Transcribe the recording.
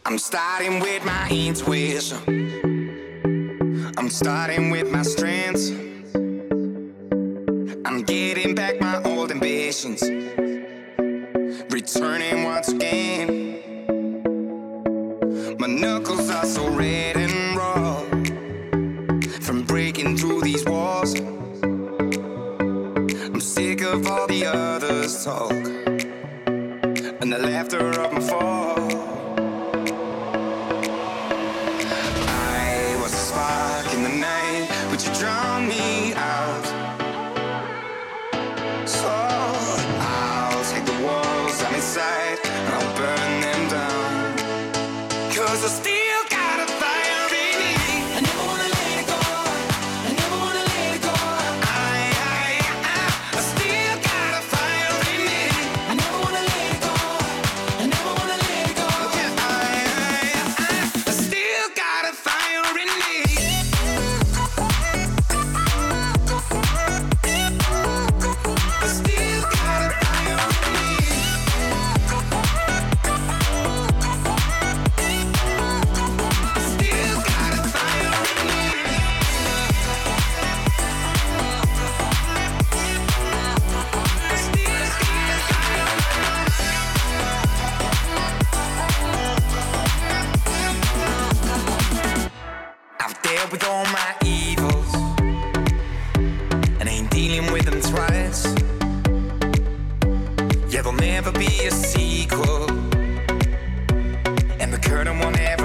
I'm starting with my intuition. I'm starting with my strengths. I'm getting back my old ambitions, returning once again. My knuckles are so red and raw from breaking through these walls. I'm sick of all the others' talk and the laughter of my fall. I was a spark in the night, but you drowned me out. So I'll take the walls I'm inside and I'll burn them down. 'Cause I still got a fire in me. I never wanna let it go. I never wanna let it go. I still got a fire in me. I never wanna let it go. I never wanna let it go. Yeah, I still got a fire in me. I still got a fire in me. Still got a fire in me. Still got a fire. I've dealt with all my evils and ain't dealing with them twice. Yeah, there'll never be a sequel, and the curtain won't ever